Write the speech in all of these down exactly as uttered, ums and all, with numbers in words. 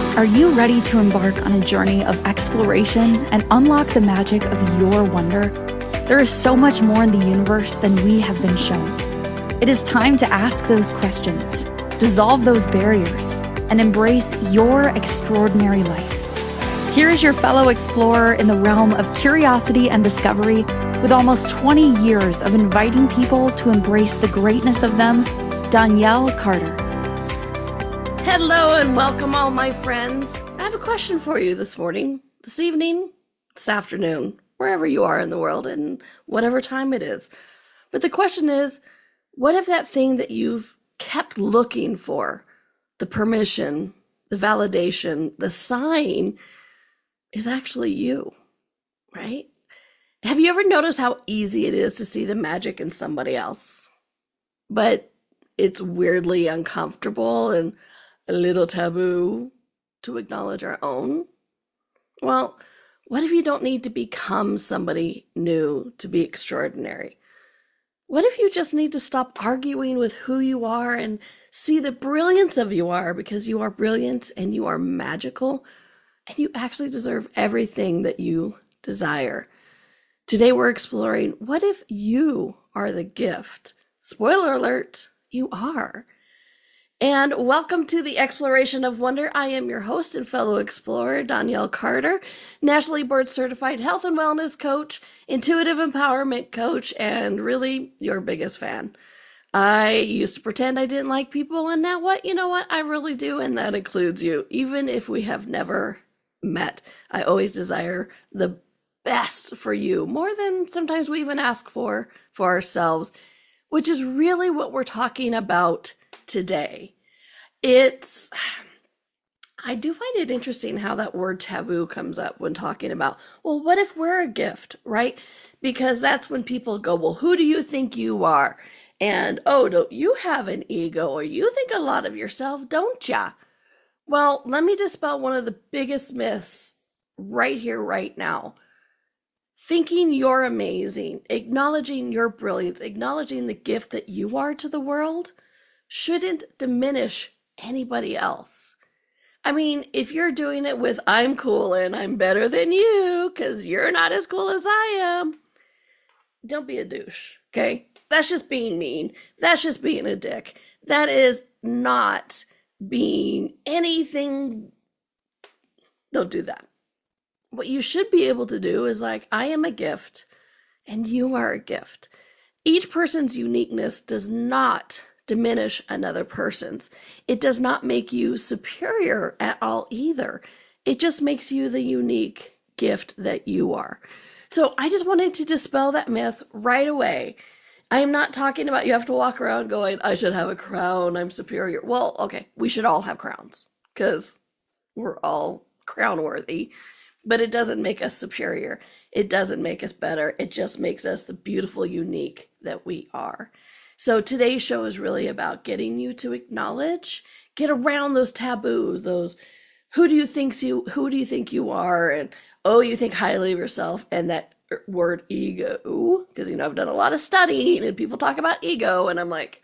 Are you ready to embark on a journey of exploration and unlock the magic of your wonder? There is so much more in the universe than we have been shown. It is time to ask those questions, dissolve those barriers, and embrace your extraordinary life. Here is your fellow explorer in the realm of curiosity and discovery, with almost twenty years of inviting people to embrace the greatness of them, Danielle Carter. Hello and welcome all my friends. I have a question for you this morning, this evening, this afternoon, wherever you are in the world and whatever time it is. But the question is, what if that thing that you've kept looking for, the permission, the validation, the sign, is actually you, right? Have you ever noticed how easy it is to see the magic in somebody else? But it's weirdly uncomfortable and a little taboo to acknowledge our own? Well, what if you don't need to become somebody new to be extraordinary? What if you just need to stop arguing with who you are and see the brilliance of you are, because you are brilliant and you are magical and you actually deserve everything that you desire? Today we're exploring, what if you are the gift? Spoiler alert, you are. And welcome to the Exploration of Wonder. I am your host and fellow explorer, Danielle Carter, nationally board certified health and wellness coach, intuitive empowerment coach, and really your biggest fan. I used to pretend I didn't like people, and now what? You know what? I really do, and that includes you. Even if we have never met, I always desire the best for you, more than sometimes we even ask for for ourselves, which is really what we're talking about today. It's, I do find it interesting how that word taboo comes up when talking about, well, what if we're a gift, right? Because that's when people go, well, who do you think you are? And, oh, don't you have an ego, or you think a lot of yourself, don't ya? Well, let me dispel one of the biggest myths right here, right now. Thinking you're amazing, acknowledging your brilliance, acknowledging the gift that you are to the world shouldn't diminish anybody else. I mean, if you're doing it with I'm cool and I'm better than you because you're not as cool as I am, don't be a douche, okay? That's just being mean. That's just being a dick. That is not being anything. Don't do that. What you should be able to do is like, I am a gift and you are a gift. Each person's uniqueness does not diminish another person's. It does not make you superior at all either. It just makes you the unique gift that you are. So I just wanted to dispel that myth right away. I am not talking about you have to walk around going, I should have a crown, I'm superior. Well, okay, we should all have crowns because we're all crown worthy. But it doesn't make us superior. It doesn't make us better. It just makes us the beautiful, unique that we are. So today's show is really about getting you to acknowledge, get around those taboos, those who do you think you who do you think you are, and oh, you think highly of yourself, and that word ego, because you know I've done a lot of studying and people talk about ego, and I'm like,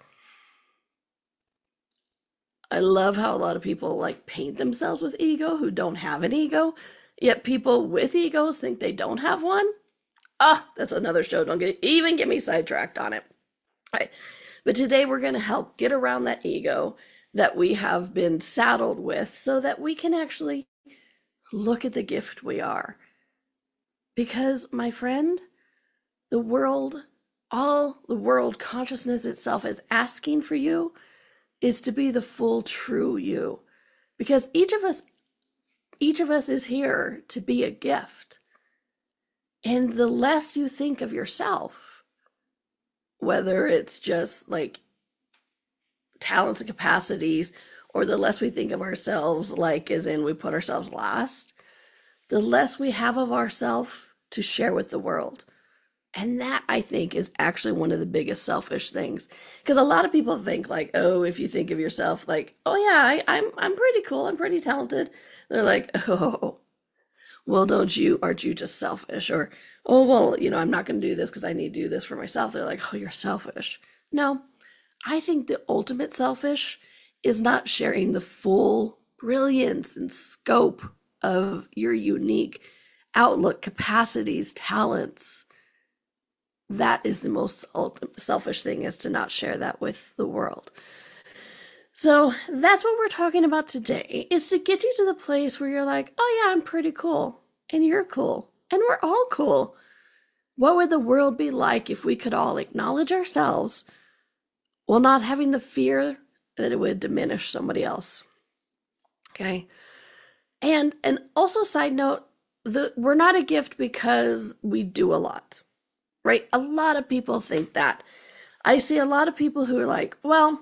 I love how a lot of people like paint themselves with ego who don't have an ego. Yet people with egos think they don't have one. Ah, that's another show. Don't get even get me sidetracked on it. All right. But today we're going to help get around that ego that we have been saddled with so that we can actually look at the gift we are. Because, my friend, the world, all the world consciousness itself is asking for you is to be the full, true you. Because each of us Each of us is here to be a gift. And the less you think of yourself, whether it's just like talents and capacities, or the less we think of ourselves, like as in we put ourselves last, the less we have of ourselves to share with the world. And that, I think, is actually one of the biggest selfish things. Because a lot of people think like, oh, if you think of yourself like, oh yeah, I, I'm I'm pretty cool, I'm pretty talented. They're like, oh, well, don't you, aren't you just selfish? Or, oh, well, you know, I'm not going to do this because I need to do this for myself. They're like, oh, you're selfish. No, I think the ultimate selfish is not sharing the full brilliance and scope of your unique outlook, capacities, talents, that is the most ultimate selfish thing, is to not share that with the world. So that's what we're talking about today, is to get you to the place where you're like, oh yeah, I'm pretty cool, and you're cool, and we're all cool. What would the world be like if we could all acknowledge ourselves while not having the fear that it would diminish somebody else? Okay. And and also, side note, the, we're not a gift because we do a lot, right? A lot of people think that. I see a lot of people who are like, well,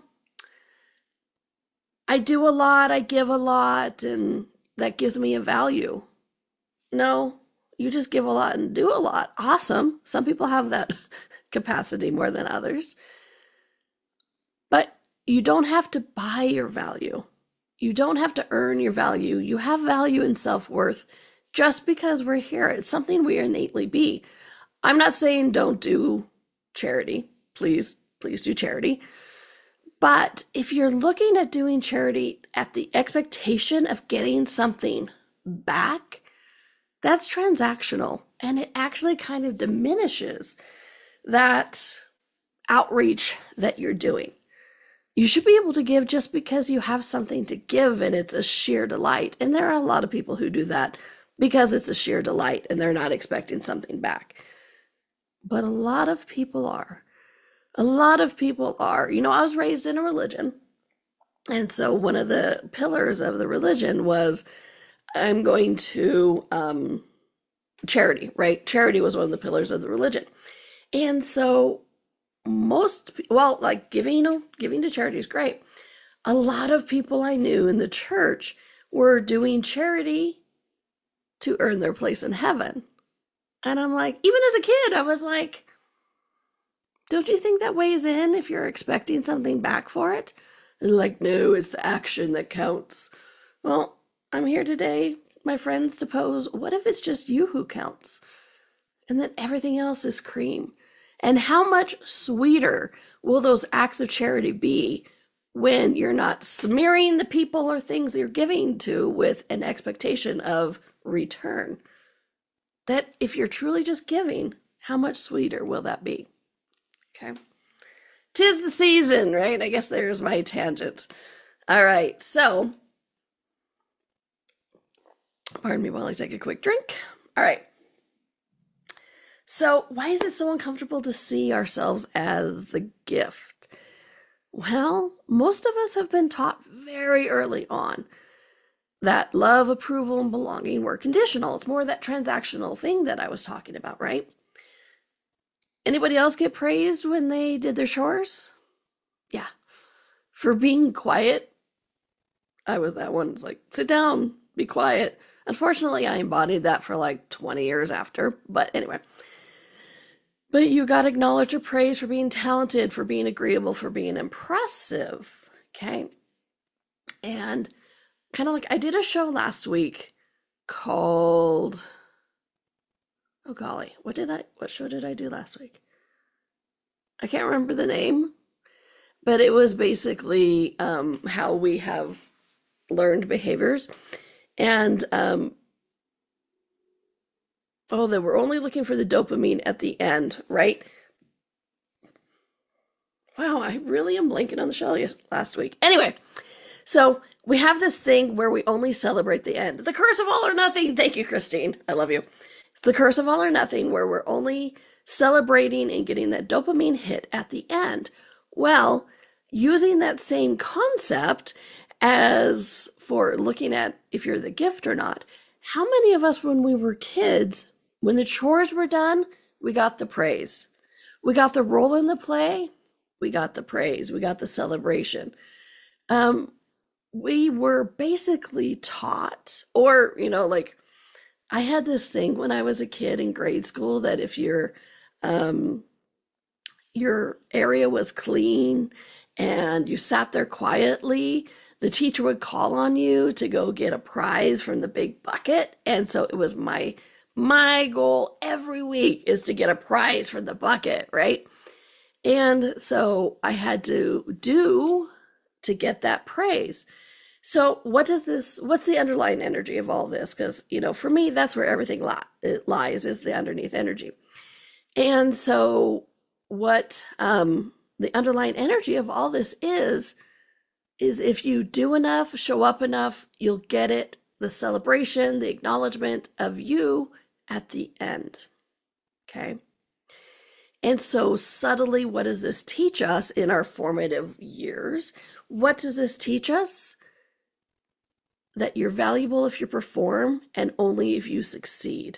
I do a lot, I give a lot, and that gives me a value. No, you just give a lot and do a lot. Awesome. Some people have that capacity more than others. But you don't have to buy your value. You don't have to earn your value. You have value and self-worth just because we're here. It's something we innately be. I'm not saying don't do charity. Please, please do charity. But if you're looking at doing charity at the expectation of getting something back, that's transactional, and it actually kind of diminishes that outreach that you're doing. You should be able to give just because you have something to give and it's a sheer delight. And there are a lot of people who do that because it's a sheer delight and they're not expecting something back. But a lot of people are. A lot of people are. You know, I was raised in a religion. And so one of the pillars of the religion was, I'm going to, um, charity, right? Charity was one of the pillars of the religion. And so most, well, like giving, you know, giving to charity is great. A lot of people I knew in the church were doing charity to earn their place in heaven. And I'm like, even as a kid, I was like, don't you think that weighs in if you're expecting something back for it? And like, no, it's the action that counts. Well, I'm here today, my friends, to pose, what if it's just you who counts? And then everything else is cream. And how much sweeter will those acts of charity be when you're not smearing the people or things you're giving to with an expectation of return? That if you're truly just giving, how much sweeter will that be? Okay. 'Tis the season, right? I guess there's my tangent. All right. So, pardon me while I take a quick drink. All right. So, why is it so uncomfortable to see ourselves as the gift? Well, most of us have been taught very early on that love, approval, and belonging were conditional. It's more that transactional thing that I was talking about, right? Anybody else get praised when they did their chores? Yeah. For being quiet, I was that one. It's like, sit down, be quiet. Unfortunately, I embodied that for like twenty years after. But anyway. But you got acknowledged or praised for being talented, for being agreeable, for being impressive. Okay. And kind of like I did a show last week called, oh golly, what did I, what show did I do last week? I can't remember the name, but it was basically um, how we have learned behaviors. And, um, oh, they were only looking for the dopamine at the end, right? Wow, I really am blanking on the show last week. Anyway, so we have this thing where we only celebrate the end. The curse of all or nothing. Thank you, Christine. I love you. It's the curse of all or nothing, where we're only celebrating and getting that dopamine hit at the end. Well, using that same concept as for looking at if you're the gift or not, how many of us when we were kids, when the chores were done, we got the praise? We got the role in the play, we got the praise, we got the celebration. Um, we were basically taught, or, you know, like I had this thing when I was a kid in grade school that if your um, your area was clean and you sat there quietly, the teacher would call on you to go get a prize from the big bucket. And so it was my my goal every week is to get a prize from the bucket, right? And so I had to do to get that praise. So what does this, what's the underlying energy of all this? Because, you know, for me, that's where everything li it lies, is the underneath energy. And so what um, the underlying energy of all this is, is if you do enough, show up enough, you'll get it, the celebration, the acknowledgement of you at the end. Okay? And so subtly, what does this teach us in our formative years? What does this teach us? That you're valuable if you perform and only if you succeed.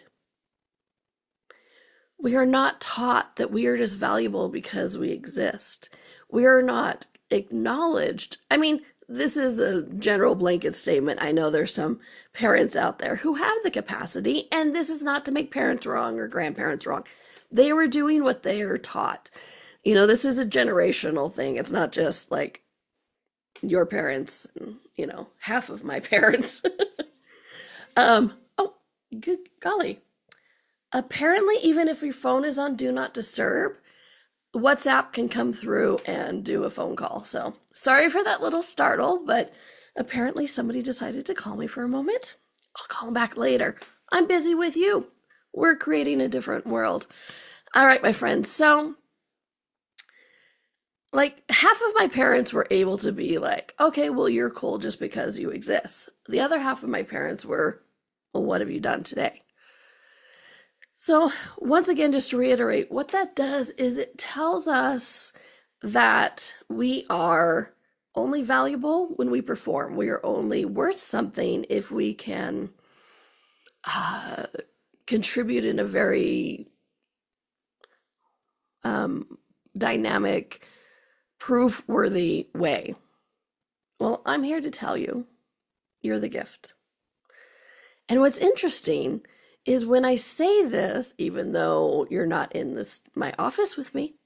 We are not taught that we are just valuable because we exist. We are not acknowledged. I mean, this is a general blanket statement. I know there's some parents out there who have the capacity, and this is not to make parents wrong or grandparents wrong. They were doing what they are taught. You know, this is a generational thing. It's not just like your parents, you know, half of my parents. um, oh, good golly. Apparently, even if your phone is on Do Not Disturb, WhatsApp can come through and do a phone call. So sorry for that little startle, but apparently somebody decided to call me for a moment. I'll call them back later. I'm busy with you. We're creating a different world. All right, my friends. So, like, half of my parents were able to be like, okay, well, you're cool just because you exist. The other half of my parents were, well, what have you done today? So, once again, just to reiterate, what that does is it tells us that we are only valuable when we perform. We are only worth something if we can uh, contribute in a very um, dynamic, proof-worthy way. Well, I'm here to tell you, you're the gift. And what's interesting is when I say this, even though you're not in this my office with me,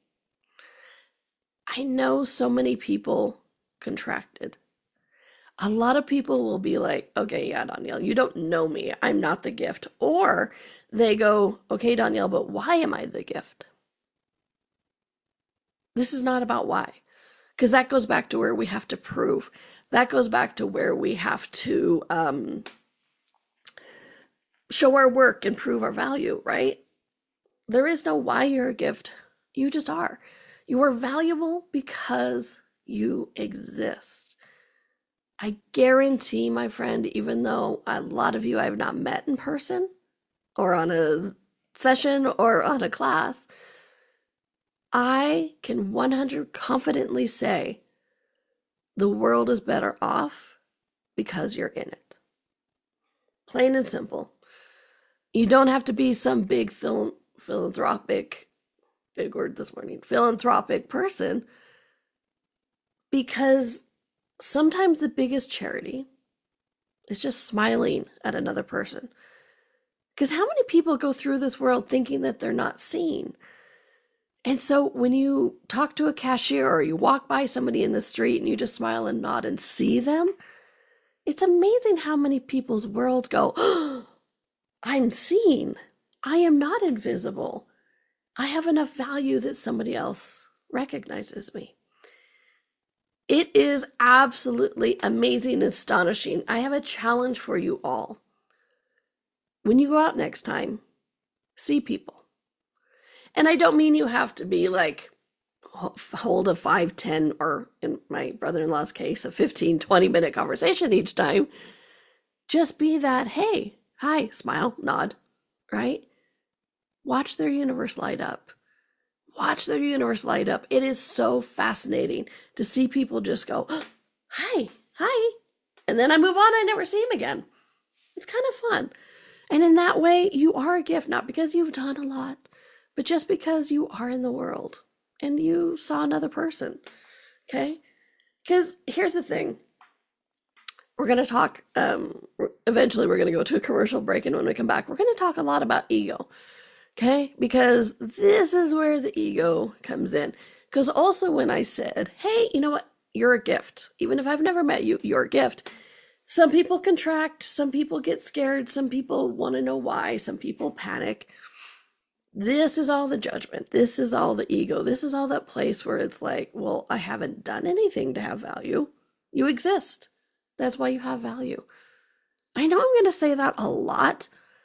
I know so many people contracted. A lot of people will be like, okay, yeah, Danielle, you don't know me. I'm not the gift. Or they go, okay, Danielle, but why am I the gift? This is not about why. Because that goes back to where we have to prove. That goes back to where we have to um, show our work and prove our value, right? There is no why you're a gift. You just are. You are valuable because you exist. I guarantee, my friend, even though a lot of you I have not met in person or on a session or on a class, I can one hundred confidently say the world is better off because you're in it. Plain and simple. You don't have to be some big phil- philanthropic, big word this morning, philanthropic person, because sometimes the biggest charity is just smiling at another person. Because how many people go through this world thinking that they're not seen? And so when you talk to a cashier or you walk by somebody in the street and you just smile and nod and see them, it's amazing how many people's worlds go, oh, I'm seen. I am not invisible. I have enough value that somebody else recognizes me. It is absolutely amazing and astonishing. I have a challenge for you all. When you go out next time, see people. And I don't mean you have to be like, hold a five, ten, or in my brother-in-law's case, a fifteen, twenty minute conversation each time. Just be that, hey, hi, smile, nod, right? Watch their universe light up. Watch their universe light up. It is so fascinating to see people just go, oh, hi, hi. And then I move on, I never see him again. It's kind of fun. And in that way, you are a gift, not because you've done a lot, but just because you are in the world and you saw another person. Okay? Because here's the thing. We're going to talk, um, eventually we're going to go to a commercial break, and when we come back, we're going to talk a lot about ego. Okay? Because this is where the ego comes in. Because also when I said, hey, you know what? You're a gift. Even if I've never met you, you're a gift. Some people contract, some people get scared, some people want to know why, some people panic. This is all the judgment. This is all the ego. This is all that place where it's like, well, I haven't done anything to have value. You exist. That's why you have value. I know I'm going to say that a lot.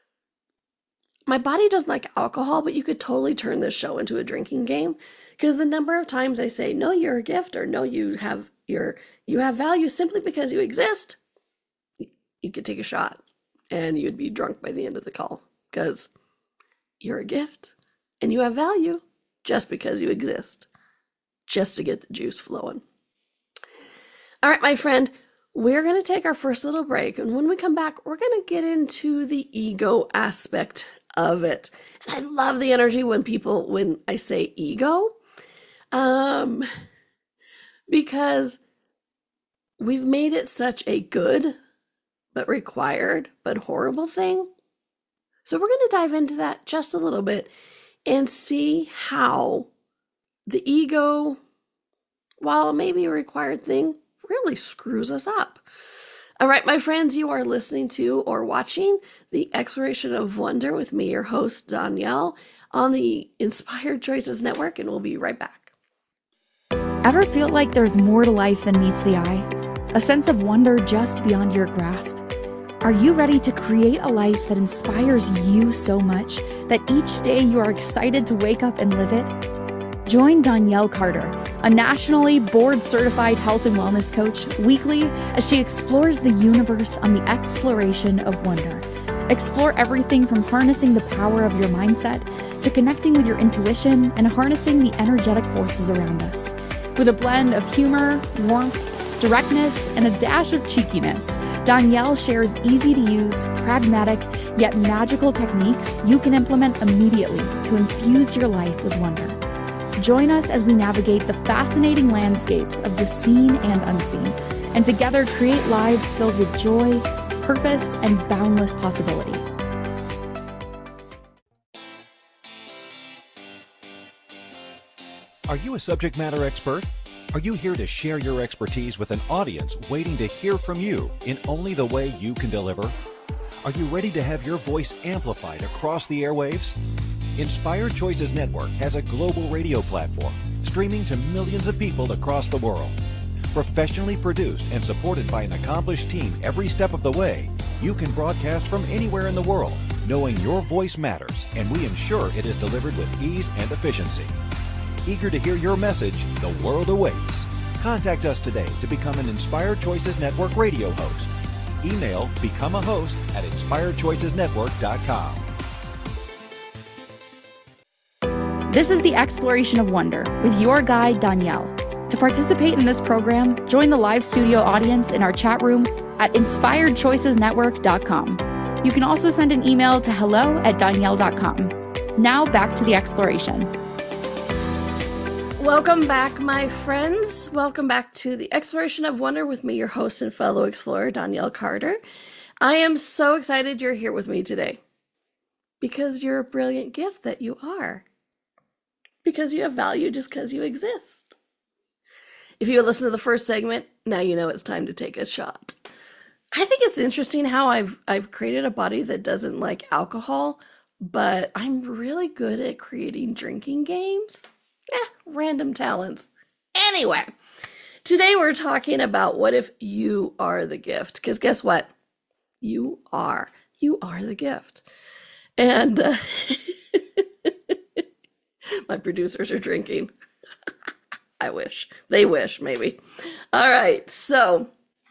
My body doesn't like alcohol, but you could totally turn this show into a drinking game, because the number of times I say, no, you're a gift, or no, you have your you have value simply because you exist, you could take a shot and you'd be drunk by the end of the call, because you're a gift and you have value just because you exist, just to get the juice flowing. All right, my friend, we're going to take our first little break, and when we come back, we're going to get into the ego aspect of it. And I love the energy when people, when I say ego, um, because we've made it such a good, but required, but horrible thing. So we're going to dive into that just a little bit and see how the ego, while it may be a required thing, really screws us up. All right, my friends, you are listening to or watching the Exploration of Wonder with me, your host, Danielle, on the Inspired Choices Network, and we'll be right back. Ever feel like there's more to life than meets the eye? A sense of wonder just beyond your grasp? Are you ready to create a life that inspires you so much that each day you are excited to wake up and live it? Join Danielle Carter, a nationally board-certified health and wellness coach, weekly as she explores the universe on the exploration of wonder. Explore everything from harnessing the power of your mindset to connecting with your intuition and harnessing the energetic forces around us. With a blend of humor, warmth, directness, and a dash of cheekiness, Danielle shares easy-to-use, pragmatic, yet magical techniques you can implement immediately to infuse your life with wonder. Join us as we navigate the fascinating landscapes of the seen and unseen, and together create lives filled with joy, purpose, and boundless possibility. Are you a subject matter expert? Are you here to share your expertise with an audience waiting to hear from you in only the way you can deliver? Are you ready to have your voice amplified across the airwaves? Inspired Choices Network has a global radio platform streaming to millions of people across the world. Professionally produced and supported by an accomplished team every step of the way, you can broadcast from anywhere in the world, knowing your voice matters, and we ensure it is delivered with ease and efficiency. Eager to hear your message, the world awaits. Contact us today to become an Inspired Choices Network radio host. Email become a host at inspired choices network dot com. This is the Exploration of Wonder with your guide, Danielle. To participate in this program, join the live studio audience in our chat room at inspired choices network dot com. You can also send an email to hello at danielle dot com. Now back to the exploration. Welcome back, my friends. Welcome back to the Exploration of Wonder with me, your host and fellow explorer, Danielle Carter. I am so excited you're here with me today, because you're a brilliant gift that you are. Because you have value just because you exist. If you listen to the first segment, now you know it's time to take a shot. I think it's interesting how I've I've created a body that doesn't like alcohol, but I'm really good at creating drinking games. Eh, random talents. Anyway, today we're talking about what if you are the gift? Because guess what? You are. You are the gift. And uh, my producers are drinking. I wish. They wish, maybe. All right, so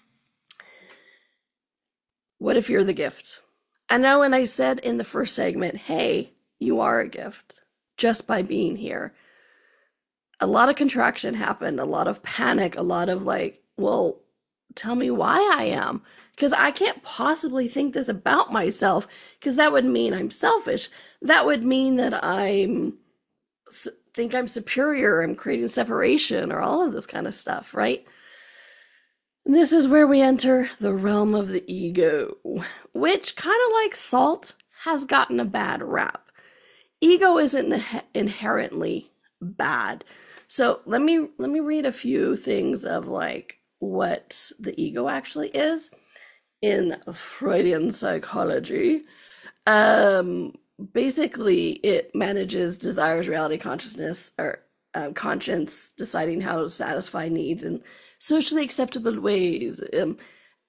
what if you're the gift? I know when I said in the first segment, hey, you are a gift just by being here, a lot of contraction happened, a lot of panic, a lot of like, well, tell me why I am. Because I can't possibly think this about myself, because that would mean I'm selfish. That would mean that I'm think I'm superior, I'm creating separation, or all of this kind of stuff, right? And this is where we enter the realm of the ego, which, kind of like salt, has gotten a bad rap. Ego isn't inherently bad. So let me let me read a few things of like what the ego actually is in Freudian psychology. Um, basically, it manages desires, reality, consciousness, or uh, conscience, deciding how to satisfy needs in socially acceptable ways. Um,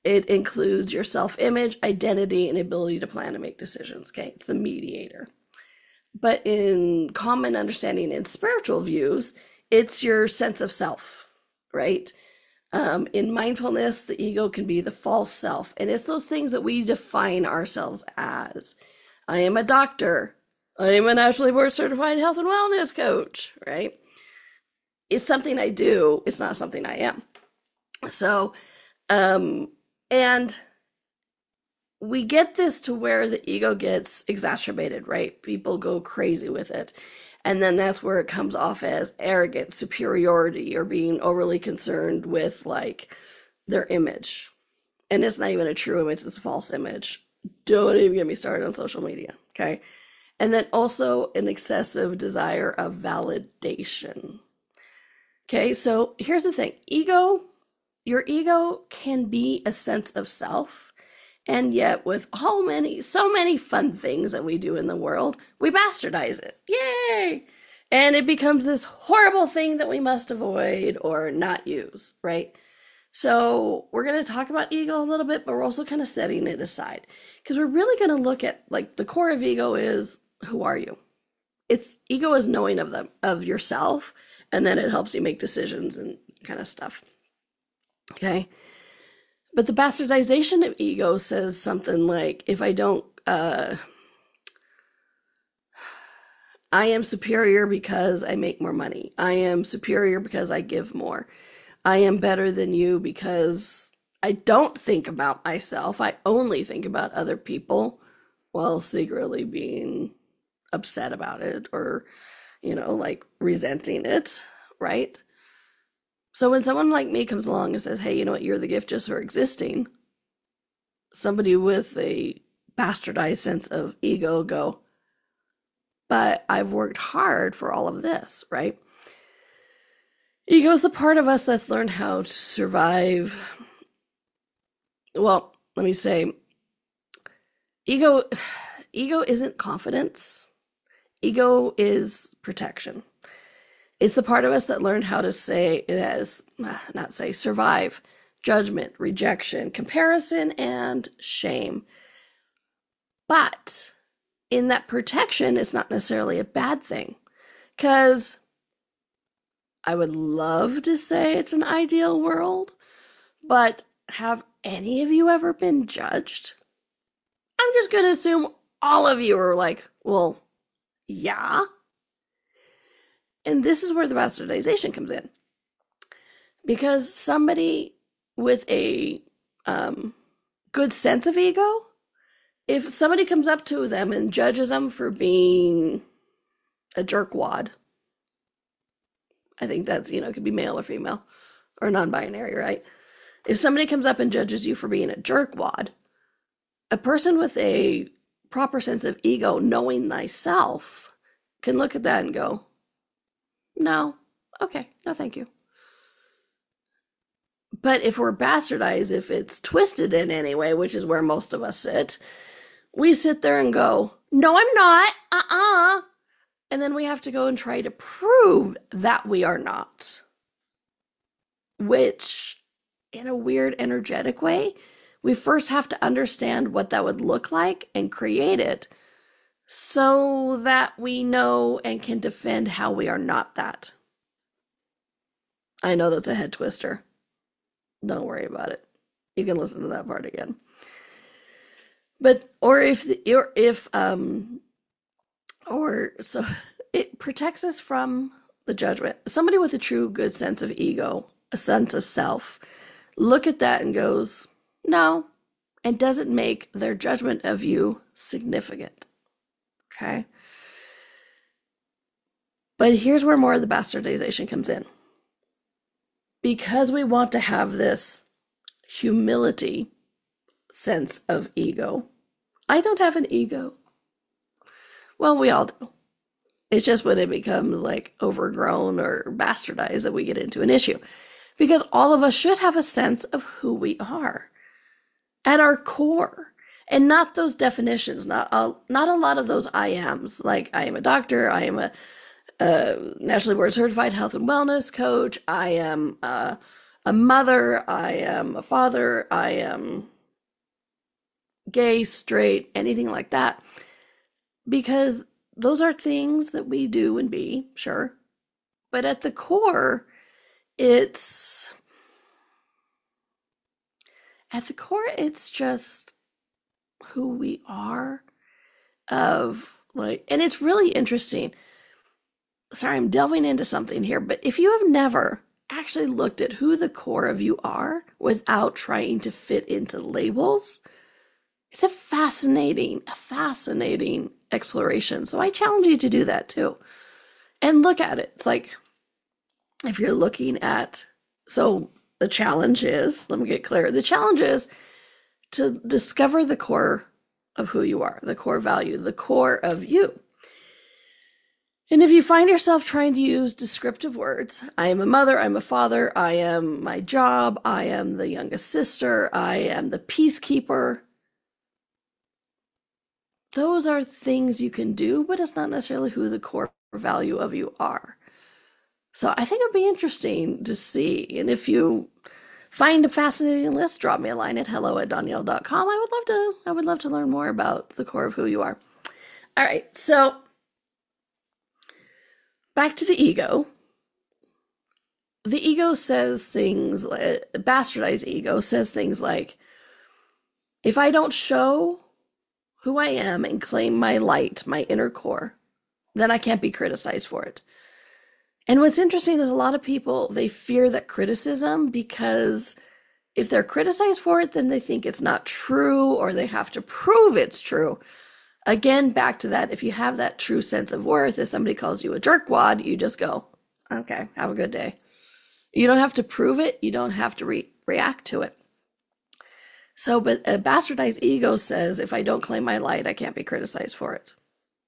It includes your self-image, identity, and ability to plan and make decisions. Okay, it's the mediator. But in common understanding in spiritual views, it's your sense of self, right? Um, in mindfulness, the ego can be the false self, and it's those things that we define ourselves as. I am a doctor. I am a nationally board certified health and wellness coach, right? It's something I do. It's not something I am. So, um, and we get this to where the ego gets exacerbated, right? People go crazy with it. And then that's where it comes off as arrogance, superiority, or being overly concerned with like their image. And it's not even a true image, it's a false image. Don't even get me started on social media, okay? And then also an excessive desire of validation. Okay, so here's the thing. Ego, your ego can be a sense of self. And yet with how many, so many fun things that we do in the world, we bastardize it. Yay! And it becomes this horrible thing that we must avoid or not use, right? So we're going to talk about ego a little bit, but we're also kind of setting it aside. Because we're really going to look at, like, the core of ego is, who are you? It's ego is knowing of them, of yourself, and then it helps you make decisions and kind of stuff. Okay? But the bastardization of ego says something like, if I don't, uh, I am superior because I make more money. I am superior because I give more. I am better than you because I don't think about myself. I only think about other people while secretly being upset about it or, you know, like resenting it, right? So when someone like me comes along and says, hey, you know what, you're the gift just for existing, somebody with a bastardized sense of ego go, but I've worked hard for all of this, right? Ego is the part of us that's learned how to survive. Well, let me say, ego, ego isn't confidence. Ego is protection. It's the part of us that learned how to say, as not say, survive judgment, rejection, comparison, and shame. But in that protection, it's not necessarily a bad thing. Because I would love to say it's an ideal world, but have any of you ever been judged? I'm just going to assume all of you are like, well, yeah. And this is where the bastardization comes in. Because somebody with a um, good sense of ego, if somebody comes up to them and judges them for being a jerkwad, I think that's, you know, it could be male or female or non-binary, right? If somebody comes up and judges you for being a jerkwad, a person with a proper sense of ego, knowing thyself, can look at that and go, no, okay, no thank you. But if we're bastardized, if it's twisted in any way, which is where most of us sit, we sit there and go, no, I'm not, uh-uh. And then we have to go and try to prove that we are not. Which, in a weird, energetic way, we first have to understand what that would look like and create it so that we know and can defend how we are not that. I know that's a head twister. Don't worry about it. You can listen to that part again. But, or if, or if, um, or so it protects us from the judgment. Somebody with a true good sense of ego, a sense of self, look at that and goes, no, and doesn't make their judgment of you significant. Okay? But here's where more of the bastardization comes in. Because we want to have this humility sense of ego. I don't have an ego. Well, we all do. It's just when it becomes like overgrown or bastardized that we get into an issue. Because all of us should have a sense of who we are at our core. And not those definitions, not a, not a lot of those I ams, like I am a doctor, I am a, a nationally board certified health and wellness coach, I am a, a mother, I am a father, I am gay, straight, anything like that. Because those are things that we do and be, sure. But at the core, it's at the core, it's just who we are of like, and it's really interesting. Sorry, I'm delving into something here, but if you have never actually looked at who the core of you are without trying to fit into labels, it's a fascinating, a fascinating exploration. So I challenge you to do that too. And look at it. It's like if you're looking at, so the challenge is, let me get clear. The challenge is to discover the core of who you are, the core value, the core of you. And if you find yourself trying to use descriptive words, I am a mother, I'm a father, I am my job, I am the youngest sister, I am the peacekeeper, those are things you can do, but it's not necessarily who the core value of you are. So I think it'd be interesting to see. And if you find a fascinating list, drop me a line at hello at danielle dot com. I would love to I would love to learn more about the core of who you are. All right, so back to the ego. The ego says things, like, bastardized ego says things like, if I don't show who I am and claim my light, my inner core, then I can't be criticized for it. And what's interesting is a lot of people, they fear that criticism because if they're criticized for it, then they think it's not true or they have to prove it's true. Again, back to that, if you have that true sense of worth, if somebody calls you a jerkwad, you just go, okay, have a good day. You don't have to prove it. You don't have to re- react to it. So, but a bastardized ego says, if I don't claim my light, I can't be criticized for it.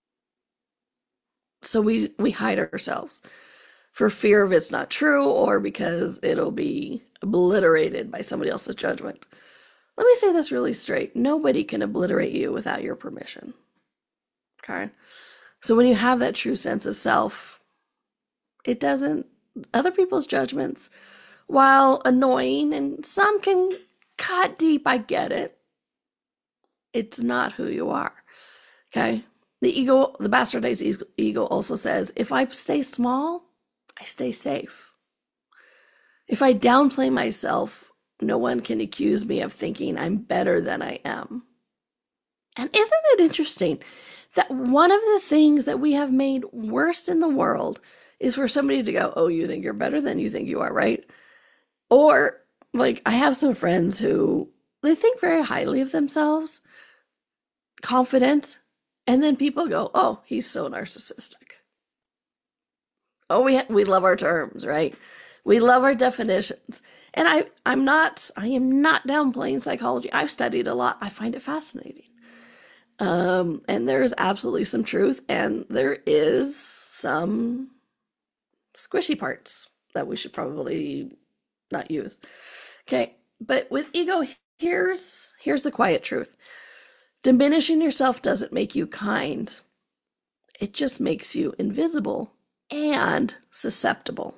So we, we hide ourselves for fear of it's not true or because it'll be obliterated by somebody else's judgment. Let me say this really straight. Nobody can obliterate you without your permission. Okay? So when you have that true sense of self, it doesn't, other people's judgments, while annoying and some can cut deep, I get it, it's not who you are. Okay? The ego, the bastardized ego also says, if I stay small, I stay safe. If I downplay myself, no one can accuse me of thinking I'm better than I am. And isn't it interesting that one of the things that we have made worst in the world is for somebody to go, oh, you think you're better than you think you are, right? Or, like, I have some friends who, they think very highly of themselves, confident, and then people go, oh, he's so narcissistic. Oh, we we love our terms, right? We love our definitions. And I, I'm not, I am not downplaying psychology. I've studied a lot. I find it fascinating. Um, and there's absolutely some truth, and there is some squishy parts that we should probably not use. Okay, but with ego, here's here's the quiet truth. Diminishing yourself doesn't make you kind. It just makes you invisible and susceptible.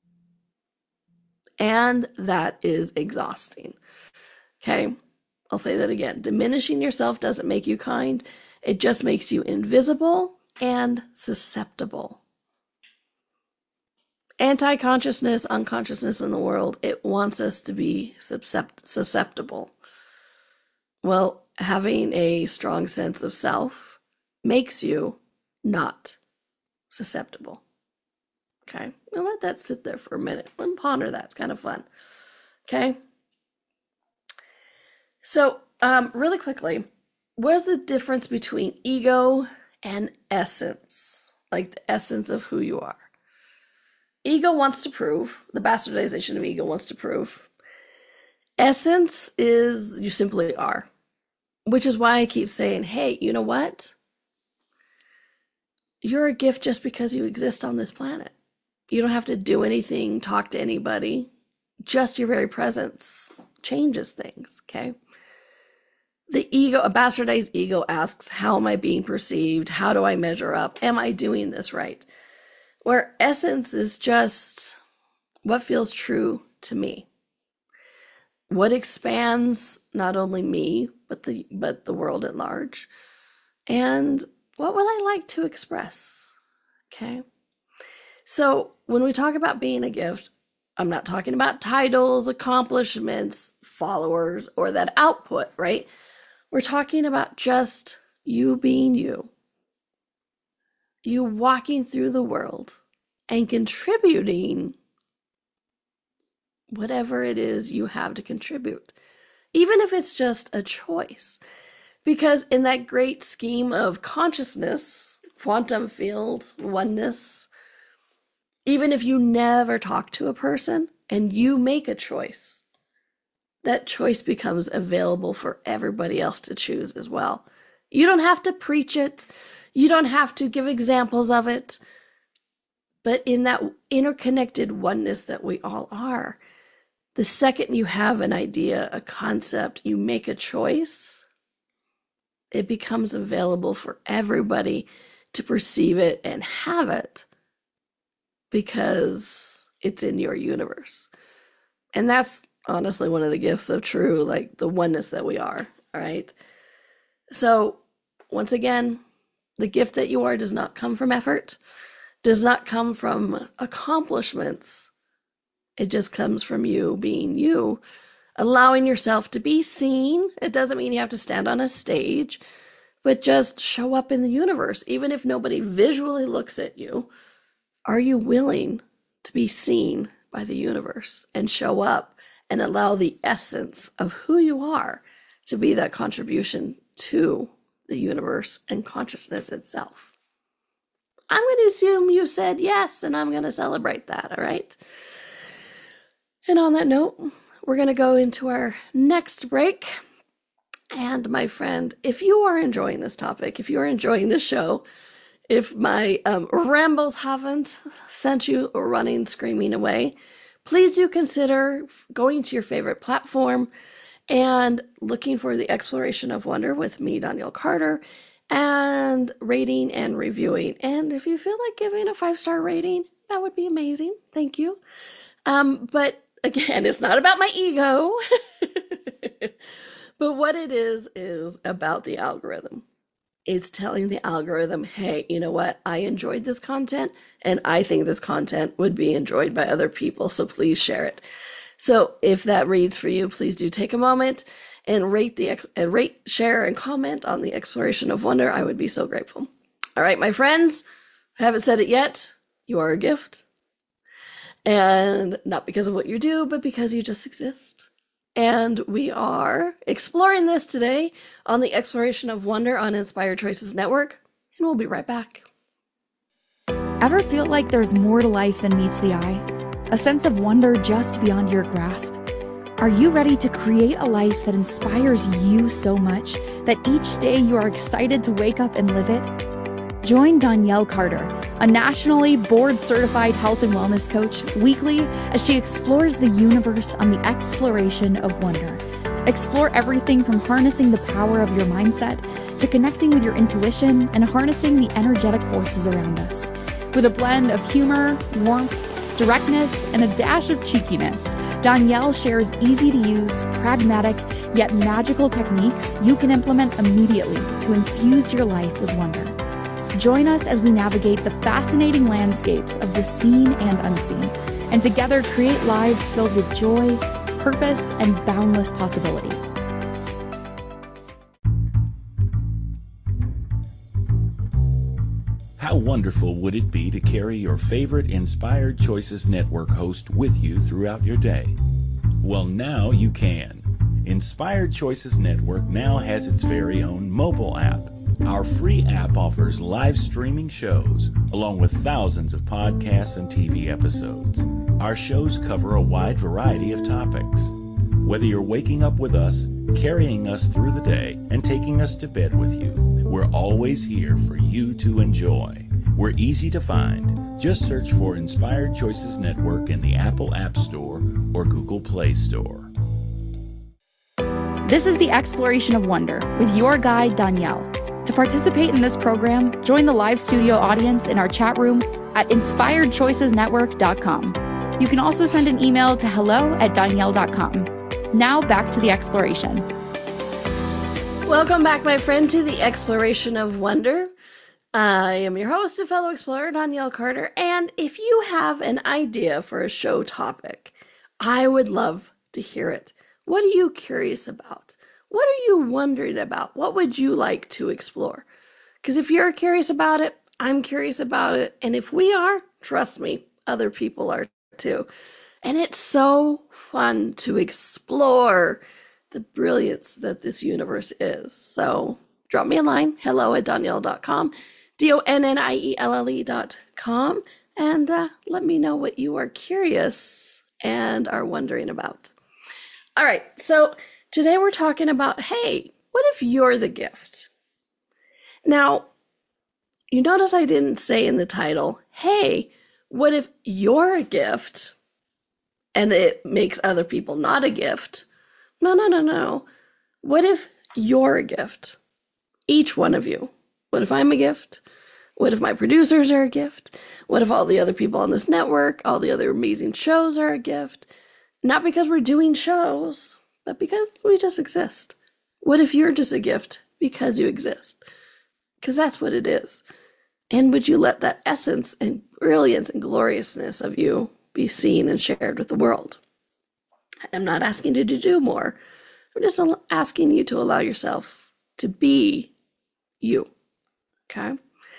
And that is exhausting. Okay, I'll say that again. Diminishing yourself doesn't make you kind. It just makes you invisible and susceptible. Anti-consciousness, unconsciousness in the world, it wants us to be susceptible. Well, having a strong sense of self makes you not susceptible. Okay, we'll let that sit there for a minute. Let me ponder that. It's kind of fun. Okay. So, um, really quickly, what is the difference between ego and essence? Like the essence of who you are. Ego wants to prove, the bastardization of ego wants to prove. Essence is you simply are, which is why I keep saying, hey, you know what? You're a gift just because you exist on this planet. You don't have to do anything, talk to anybody. Just your very presence changes things, okay? The ego, a bastardized ego asks, how am I being perceived? How do I measure up? Am I doing this right? Where essence is just what feels true to me. what expands not only me, but the but the world at large? And what would I like to express? Okay. So when we talk about being a gift, I'm not talking about titles, accomplishments, followers, or that output, right? We're talking about just you being you. You walking through the world and contributing whatever it is you have to contribute, even if it's just a choice. Because in that great scheme of consciousness, quantum field, oneness, even if you never talk to a person and you make a choice, that choice becomes available for everybody else to choose as well. You don't have to preach it. You don't have to give examples of it. But in that interconnected oneness that we all are, the second you have an idea, a concept, you make a choice, it becomes available for everybody to perceive it and have it because it's in your universe. And that's honestly one of the gifts of true, like the oneness that we are, all right? So once again, the gift that you are does not come from effort, does not come from accomplishments. It just comes from you being you, allowing yourself to be seen. It doesn't mean you have to stand on a stage, but just show up in the universe. Even if nobody visually looks at you, are you willing to be seen by the universe and show up and allow the essence of who you are to be that contribution to the universe and consciousness itself? I'm going to assume you said yes, and I'm going to celebrate that, all right? And on that note, we're going to go into our next break. And my friend, if you are enjoying this topic, if you are enjoying this show, if my um, rambles haven't sent you running, screaming away, please do consider going to your favorite platform and looking for the Exploration of Wonder with me, Danielle Carter, and rating and reviewing. And if you feel like giving a five-star rating, that would be amazing. Thank you. Um, but again, it's not about my ego. But what it is, is about the algorithm. It's telling the algorithm, hey, you know what? I enjoyed this content, and I think this content would be enjoyed by other people, so please share it. So if that reads for you, please do take a moment and rate, the ex- uh, rate, share, and comment on the Exploration of Wonder. I would be so grateful. All right, my friends, I haven't said it yet. You are a gift. And not because of what you do, but because you just exist. And we are exploring this today on the Exploration of Wonder on Inspired Choices Network, and we'll be right back. Ever feel like there's more to life than meets the eye? A sense of wonder just beyond your grasp? Are you ready to create a life that inspires you so much that each day you are excited to wake up and live it? Join Danielle Carter, a nationally board-certified health and wellness coach, weekly as she explores the universe on the Exploration of Wonder. Explore everything from harnessing the power of your mindset to connecting with your intuition and harnessing the energetic forces around us. With a blend of humor, warmth, directness, and a dash of cheekiness, Danielle shares easy-to-use, pragmatic, yet magical techniques you can implement immediately to infuse your life with wonder. Join us as we navigate the fascinating landscapes of the seen and unseen, and together create lives filled with joy, purpose, and boundless possibility. How wonderful would it be to carry your favorite Inspired Choices Network host with you throughout your day? Well, now you can. Inspired Choices Network now has its very own mobile app. Our free app offers live streaming shows, along with thousands of podcasts and T V episodes. Our shows cover a wide variety of topics. Whether you're waking up with us, carrying us through the day, and taking us to bed with you, we're always here for you to enjoy. We're easy to find. Just search for Inspired Choices Network in the Apple App Store or Google Play Store. This is the Exploration of Wonder with your guide, Danielle. To participate in this program, join the live studio audience in our chat room at inspired choices network dot com. You can also send an email to hello at danielle dot com. Now back to the exploration. Welcome back, my friend, to the Exploration of Wonder. I am your host and fellow explorer, Danielle Carter, and if you have an idea for a show topic, I would love to hear it. What are you curious about? What are you wondering about? What would you like to explore? Because if you're curious about it, I'm curious about it, and if we are, trust me, other people are too. And it's so fun to explore the brilliance that this universe is. So drop me a line, hello at Donielle dot com, D O N N I E L L E dot com, and uh, let me know what you are curious and are wondering about. All right, so today we're talking about, hey, what if you're the gift? Now, you notice I didn't say in the title, hey, what if you're a gift and it makes other people not a gift? No, no, no, no. What if you're a gift? Each one of you. What if I'm a gift? What if my producers are a gift? What if all the other people on this network, all the other amazing shows are a gift? Not because we're doing shows, but because we just exist. What if you're just a gift because you exist? Because that's what it is. And would you let that essence and brilliance and gloriousness of you be seen and shared with the world? I'm not asking you to do more. I'm just asking you to allow yourself to be you. Okay?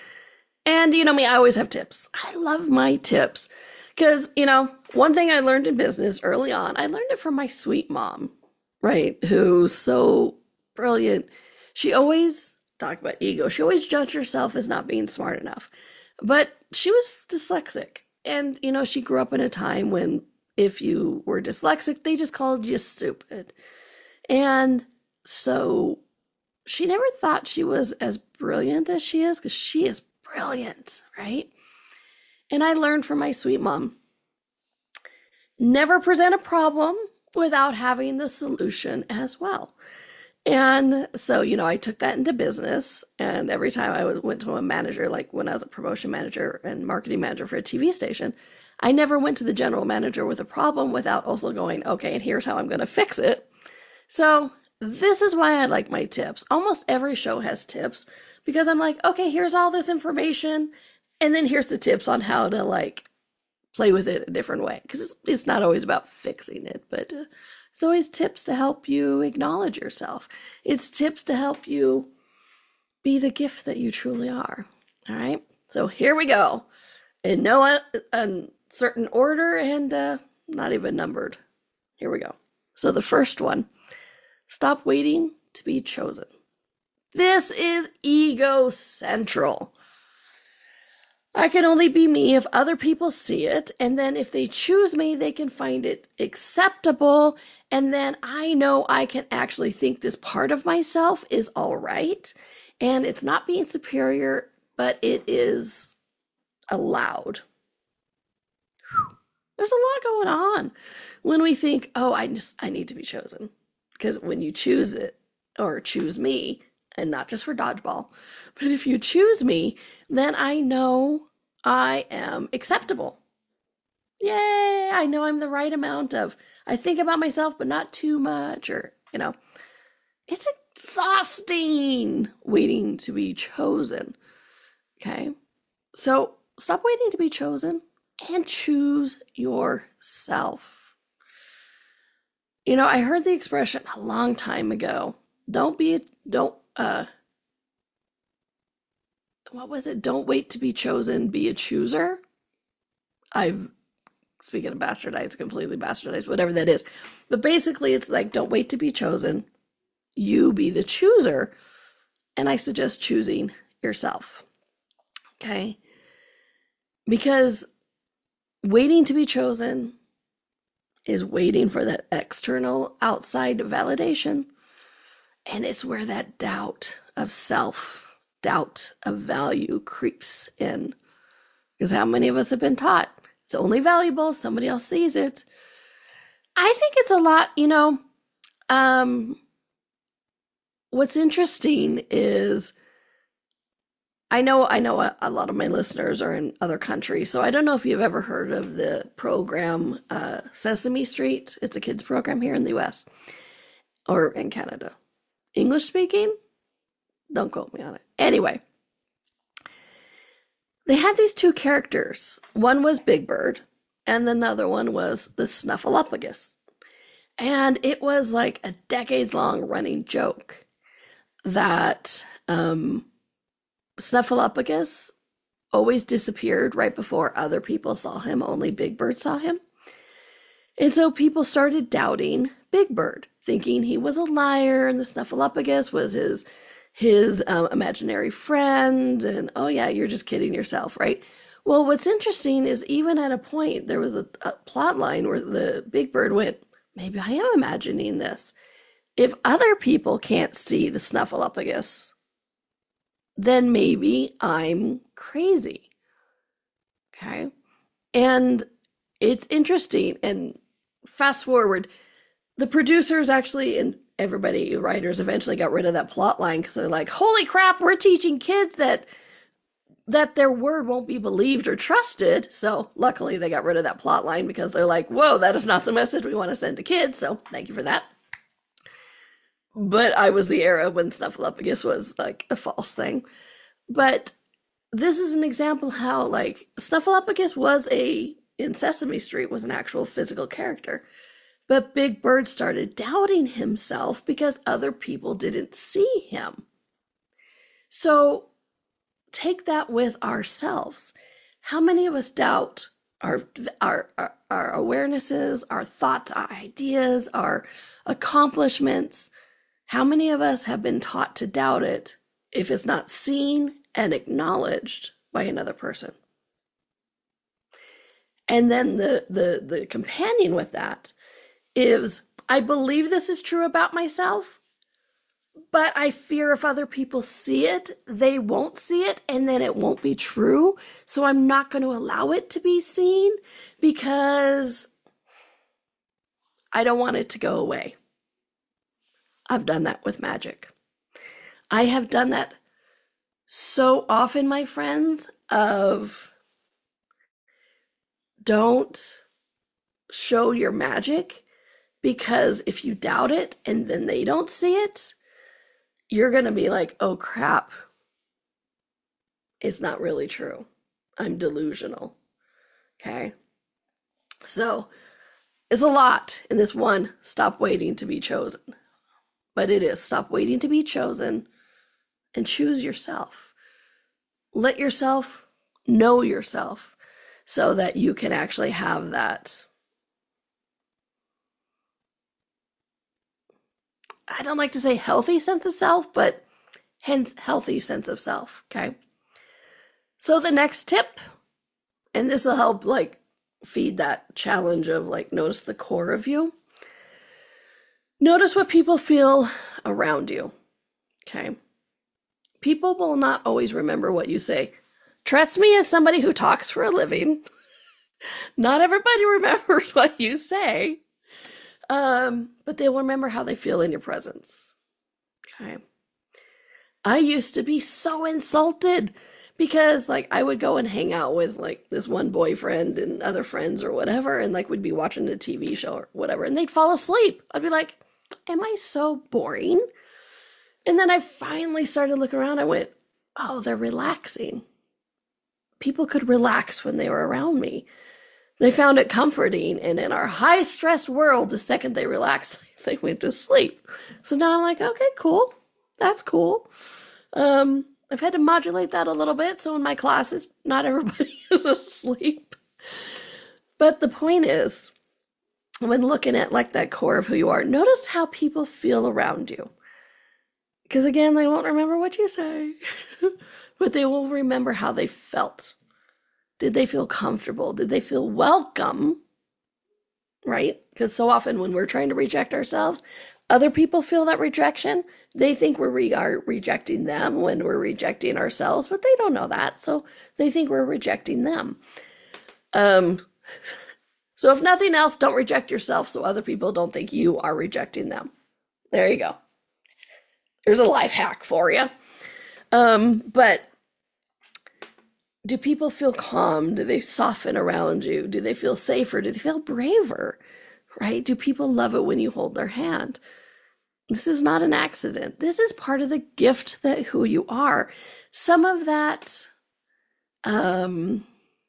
And you know me, I always have tips. I love my tips. Because, you know, one thing I learned in business early on, I learned it from my sweet mom, right? Who's so brilliant. She always talked about ego. She always judged herself as not being smart enough. But she was dyslexic. And, you know, she grew up in a time when if you were dyslexic, they just called you stupid. And so she never thought she was as brilliant as she is, because she is brilliant, right? And I learned from my sweet mom, never present a problem without having the solution as well. And so, you know, I took that into business, and every time I went to a manager, like when I was a promotion manager and marketing manager for a T V station, I never went to the general manager with a problem without also going, okay, and here's how I'm going to fix it. So this is why I like my tips. Almost every show has tips, because I'm like, okay, here's all this information, and then here's the tips on how to like play with it a different way. Because it's, it's not always about fixing it, but uh, it's always tips to help you acknowledge yourself. It's tips to help you be the gift that you truly are. All right. So here we go. In no uncertain order, and uh, not even numbered. Here we go. So the first one. Stop waiting to be chosen. This is ego central. I can only be me if other people see it, and then if they choose me, they can find it acceptable, and then I know I can actually think this part of myself is all right, and it's not being superior, but it is allowed. There's a lot going on when we think, oh, I just I need to be chosen. Because when you choose it, or choose me, and not just for dodgeball, but if you choose me, then I know I am acceptable. Yay, I know I'm the right amount of, I think about myself, but not too much, or, you know, it's exhausting waiting to be chosen. Okay, so stop waiting to be chosen and choose yourself. You know, I heard the expression a long time ago. Don't be, don't, uh, what was it? Don't wait to be chosen, be a chooser. I've, speaking of bastardized, completely bastardized, whatever that is. But basically, it's like, don't wait to be chosen. You be the chooser. And I suggest choosing yourself. Okay? Because waiting to be chosen is waiting for that external outside validation. And it's where that doubt of self, doubt of value creeps in. Because how many of us have been taught it's only valuable if somebody else sees it? I think it's a lot, you know, um, what's interesting is I know I know a, a lot of my listeners are in other countries, so I don't know if you've ever heard of the program uh, Sesame Street. It's a kids program here in the U S or in Canada. English speaking? Don't quote me on it. Anyway, they had these two characters. One was Big Bird, and another one was the Snuffleupagus. And it was like a decades-long running joke that um, Snuffleupagus always disappeared right before other people saw him. Only Big Bird saw him. And so people started doubting Big Bird, thinking he was a liar and the Snuffleupagus was his his um, imaginary friend. And, oh, yeah, you're just kidding yourself, right? Well, what's interesting is even at a point there was a, a plot line where the Big Bird went, maybe I am imagining this. If other people can't see the Snuffleupagus, then maybe I'm crazy. Okay? And it's interesting. And fast forward, the producers actually and everybody, writers, eventually got rid of that plot line because they're like, holy crap, we're teaching kids that that their word won't be believed or trusted. So luckily they got rid of that plot line because they're like, whoa, that is not the message we want to send to kids. So thank you for that. But I was the era when Snuffleupagus was like a false thing. But this is an example how like Snuffleupagus was a in Sesame Street was an actual physical character. But Big Bird started doubting himself because other people didn't see him. So take that with ourselves. How many of us doubt our our our, our awarenesses, our thoughts, our ideas, our accomplishments? How many of us have been taught to doubt it if it's not seen and acknowledged by another person? And then the the the companion with that is, I believe this is true about myself, but I fear if other people see it, they won't see it, and then it won't be true. So I'm not going to allow it to be seen because I don't want it to go away. I've done that with magic. I have done that so often, my friends, of don't show your magic, because if you doubt it and then they don't see it, you're going to be like, oh crap, it's not really true. I'm delusional. Okay? So it's a lot in this one, stop waiting to be chosen. But it is, stop waiting to be chosen and choose yourself. Let yourself know yourself so that you can actually have that, I don't like to say healthy sense of self, but hence healthy sense of self. Okay? So the next tip, and this will help like feed that challenge of like notice the core of you. Notice what people feel around you. Okay? People will not always remember what you say. Trust me, as somebody who talks for a living, not everybody remembers what you say. Um, but they will remember how they feel in your presence. Okay? I used to be so insulted because like I would go and hang out with like this one boyfriend and other friends or whatever, and like we'd be watching a T V show or whatever, and they'd fall asleep. I'd be like, am I so boring? And then I finally started looking around. I went, oh, they're relaxing. People could relax when they were around me. They found it comforting, and in our high-stressed world, the second they relaxed, they went to sleep. So now I'm like, okay, cool. That's cool. Um, I've had to modulate that a little bit, so in my classes, not everybody is asleep. But the point is, when looking at like that core of who you are, notice how people feel around you. Because again, they won't remember what you say, but they will remember how they felt. Did they feel comfortable? Did they feel welcome? Right? Because so often when we're trying to reject ourselves, other people feel that rejection. They think we re- are rejecting them when we're rejecting ourselves, but they don't know that. So they think we're rejecting them. Um, so if nothing else, don't reject yourself so other people don't think you are rejecting them. There you go. There's a life hack for you. Um, but Do people feel calm? Do they soften around you? Do they feel safer? Do they feel braver? Right? Do people love it when you hold their hand? This is not an accident. This is part of the gift that who you are. Some of that, um,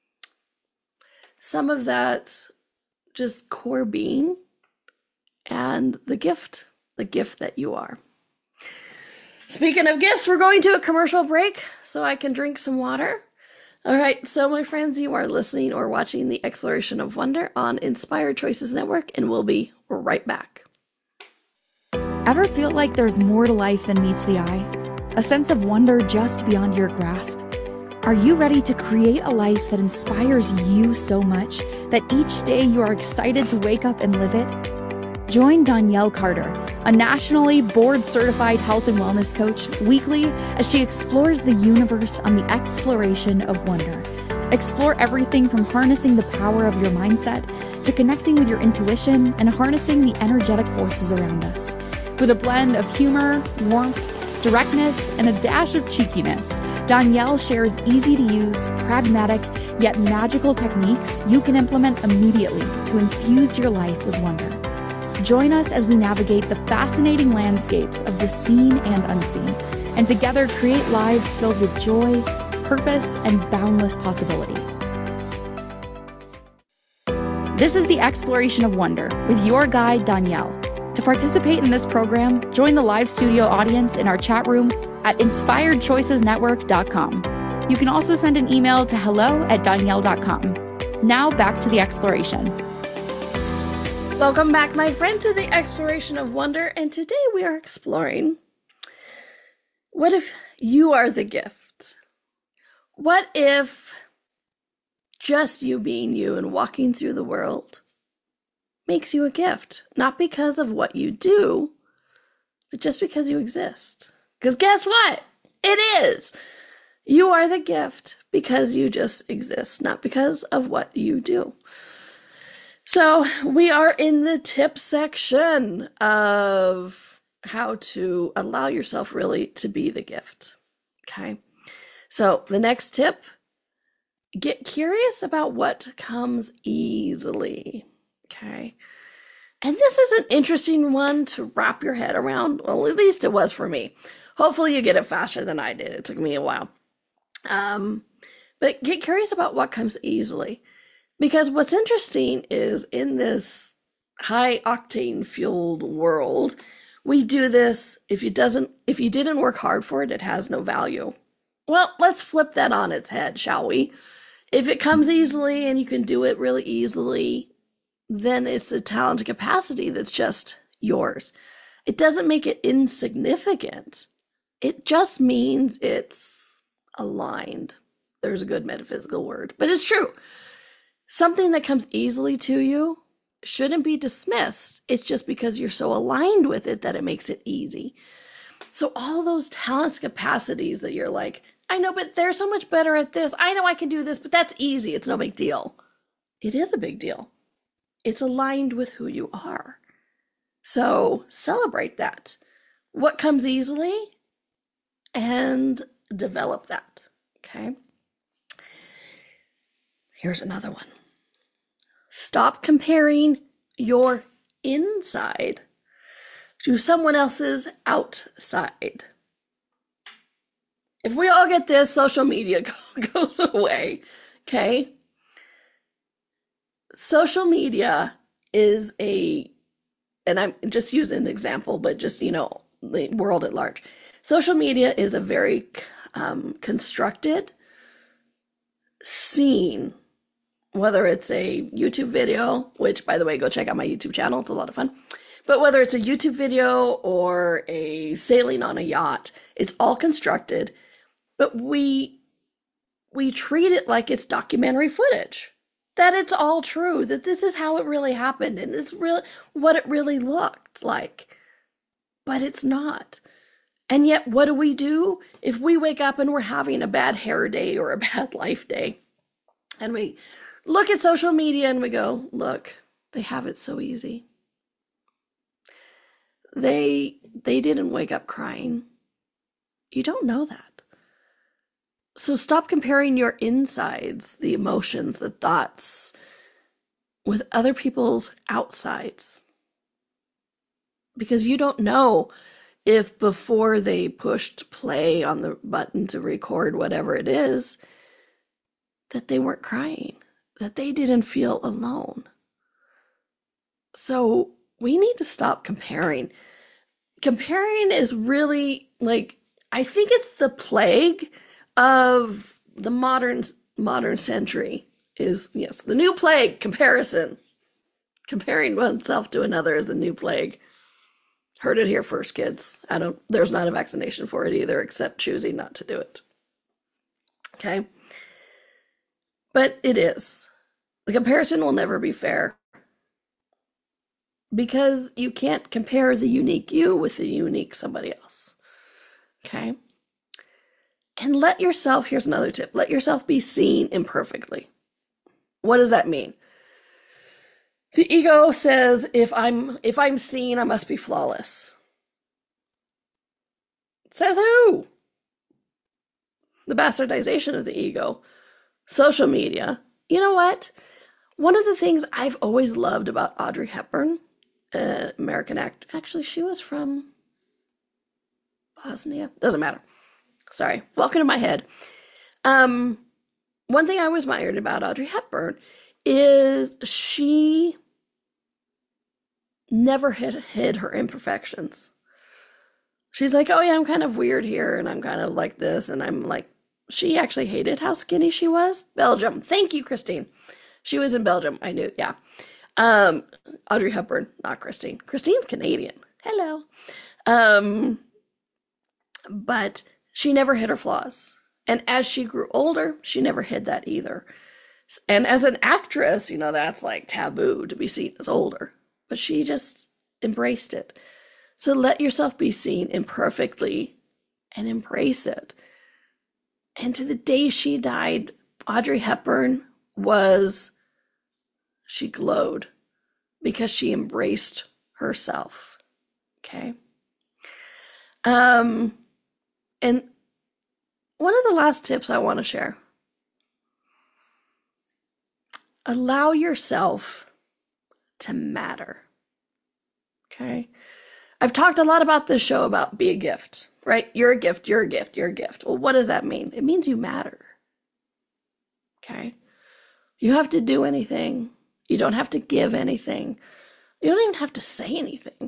some of that just core being and the gift, the gift that you are. Speaking of gifts, we're going to a commercial break so I can drink some water. All right, so my friends, you are listening or watching the Exploration of Wonder on Inspired Choices Network, and we'll be right back. Ever feel like there's more to life than meets the eye? A sense of wonder just beyond your grasp? Are you ready to create a life that inspires you so much that each day you are excited to wake up and live it? Join Danielle Carter, a nationally board-certified health and wellness coach, weekly as she explores the universe on the exploration of wonder. Explore everything from harnessing the power of your mindset to connecting with your intuition and harnessing the energetic forces around us. With a blend of humor, warmth, directness, and a dash of cheekiness, Danielle shares easy-to-use, pragmatic, yet magical techniques you can implement immediately to infuse your life with wonder. Join us as we navigate the fascinating landscapes of the seen and unseen, and together create lives filled with joy, purpose, and boundless possibility. This is the Exploration of Wonder with your guide, Danielle. To participate in this program, join the live studio audience in our chat room at inspired choices network dot com. You can also send an email to hello at danielle dot com. Now back to the exploration. Welcome back, my friend, to the Exploration of Wonder, and today we are exploring, what if you are the gift? What if just you being you and walking through the world makes you a gift? Not because of what you do, but just because you exist. Because guess what? It is. You are the gift because you just exist, not because of what you do. So we are in the tip section of how to allow yourself really to be the gift. Okay. So the next tip, get curious about what comes easily. Okay. And this is an interesting one to wrap your head around. Well, at least it was for me. Hopefully you get it faster than I did. It took me a while. Um, but get curious about what comes easily. Because what's interesting is in this high octane fueled world, we do this, if you doesn't if you didn't work hard for it, it has no value. Well, let's flip that on its head, shall we? If it comes easily and you can do it really easily, then it's a talent and capacity that's just yours. It doesn't make it insignificant. It just means it's aligned. There's a good metaphysical word, but it's true. Something that comes easily to you shouldn't be dismissed. It's just because you're so aligned with it that it makes it easy. So all those talents, capacities that you're like, I know, but they're so much better at this. I know I can do this, but that's easy. It's no big deal. It is a big deal. It's aligned with who you are. So celebrate that. What comes easily, and develop that. Okay. Here's another one. Stop comparing your inside to someone else's outside. If we all get this, social media goes away. Okay? Social media is a, and I'm just using an example, but just, you know, the world at large. Social media is a very um, constructed scene. Whether it's a YouTube video, which, by the way, go check out my YouTube channel. It's a lot of fun. But whether it's a YouTube video or a sailing on a yacht, it's all constructed. But we we treat it like it's documentary footage. That it's all true. That this is how it really happened. And this is really what it really looked like. But it's not. And yet, what do we do? If we wake up and we're having a bad hair day or a bad life day, and we look at social media and we go, look, they have it so easy. They they didn't wake up crying. You don't know that. So stop comparing your insides, the emotions, the thoughts, with other people's outsides. Because you don't know if before they pushed play on the button to record whatever it is, that they weren't crying, that they didn't feel alone. So we need to stop comparing. Comparing is really, like, I think it's the plague of the modern modern century. Is, yes, the new plague, comparison. Comparing oneself to another is the new plague. Heard it here first, kids. I don't, there's not a vaccination for it either, except choosing not to do it. Okay? But it is. The comparison will never be fair. Because you can't compare the unique you with the unique somebody else. Okay? And let yourself, here's another tip, let yourself be seen imperfectly. What does that mean? The ego says, if I'm if I'm seen, I must be flawless. Says who? The bastardization of the ego. Social media. You know what? One of the things I've always loved about Audrey Hepburn, uh, American actor, actually she was from Bosnia. Doesn't matter. Sorry. Welcome to my head. Um, one thing I always admired about Audrey Hepburn is she never hid, hid her imperfections. She's like, oh yeah, I'm kind of weird here, and I'm kind of like this, and I'm like, she actually hated how skinny she was. Belgium. Thank you, Christine. She was in Belgium. I knew, yeah. Um, Audrey Hepburn, not Christine. Christine's Canadian. Hello. Um, but she never hid her flaws. And as she grew older, she never hid that either. And as an actress, you know, that's like taboo to be seen as older. But she just embraced it. So let yourself be seen imperfectly and embrace it. And to the day she died, Audrey Hepburn was, she glowed because she embraced herself. Okay? Um, and one of the last tips I want to share, allow yourself to matter. Okay? I've talked a lot about this show about be a gift, right? You're a gift, you're a gift, you're a gift. Well, what does that mean? It means you matter. Okay? You have to do anything. You don't have to give anything. You don't even have to say anything.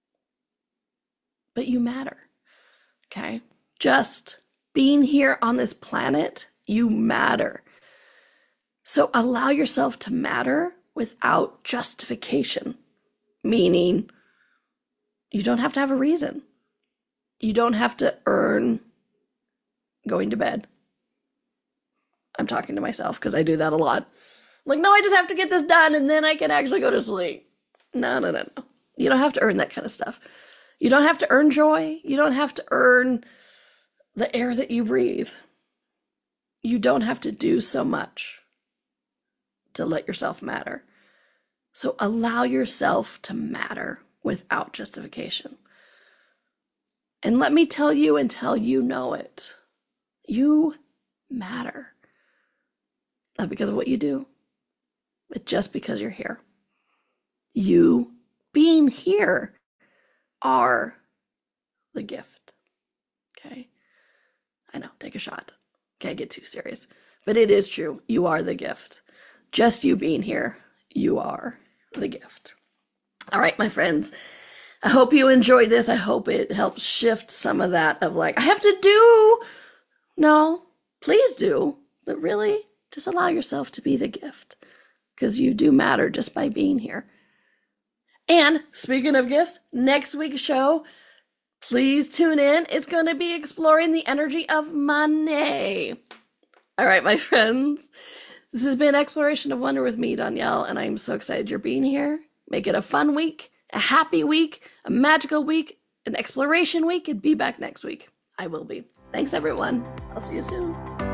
But you matter. Okay? Just being here on this planet, you matter. So allow yourself to matter without justification. Meaning, you don't have to have a reason. You don't have to earn going to bed. I'm talking to myself because I do that a lot. Like, no, I just have to get this done and then I can actually go to sleep. No, no, no, no. You don't have to earn that kind of stuff. You don't have to earn joy. You don't have to earn the air that you breathe. You don't have to do so much to let yourself matter. So allow yourself to matter without justification. And let me tell you until you know it. You matter. Not because of what you do, but just because you're here. You being here are the gift. Okay? I know, take a shot. Can't get too serious. But it is true. You are the gift. Just you being here, you are the gift. All right, my friends. I hope you enjoyed this. I hope it helps shift some of that of like, I have to do. No, please do. But really, just allow yourself to be the gift. Because you do matter just by being here. And speaking of gifts, next week's show, please tune in. It's going to be exploring the energy of money. All right, my friends. This has been Exploration of Wonder with me, Danielle, and I'm so excited you're being here. Make it a fun week, a happy week, a magical week, an exploration week, and be back next week. I will be. Thanks, everyone. I'll see you soon.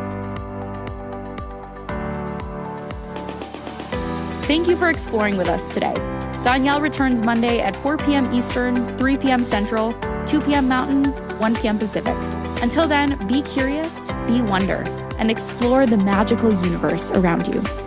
Thank you for exploring with us today. Danielle returns Monday at four p.m. Eastern, three p.m. Central, two p.m. Mountain, one p.m. Pacific. Until then, be curious, be wonder, and explore the magical universe around you.